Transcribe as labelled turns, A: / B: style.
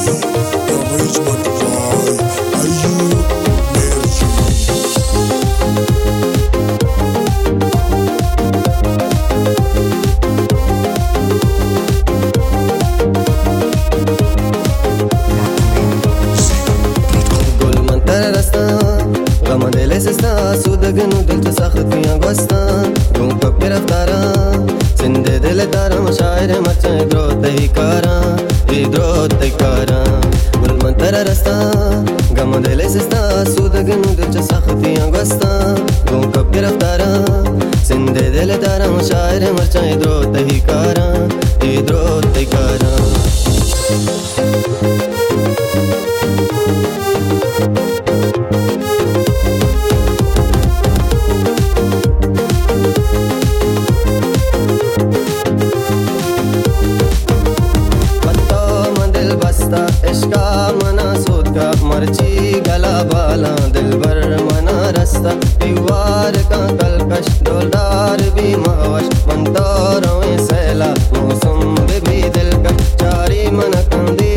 A: غم دل سستا سودگنو دل تو سختیاں گوستا گوں کب گرفتارا زندے دل دارا مشاعر مچیں دروت ہی کارا دروت ہی کارا گل منتر رستا غم دل سستا سودگنو دل تو سختیاں گوستا گوں کب گرفتارا زندے دل دارا مشاعر مچیں دروت ہی کارا دروت ہی کارا عشقا منا سود کا مرچی گلا بالا دل بر منا رستہ دیوار کا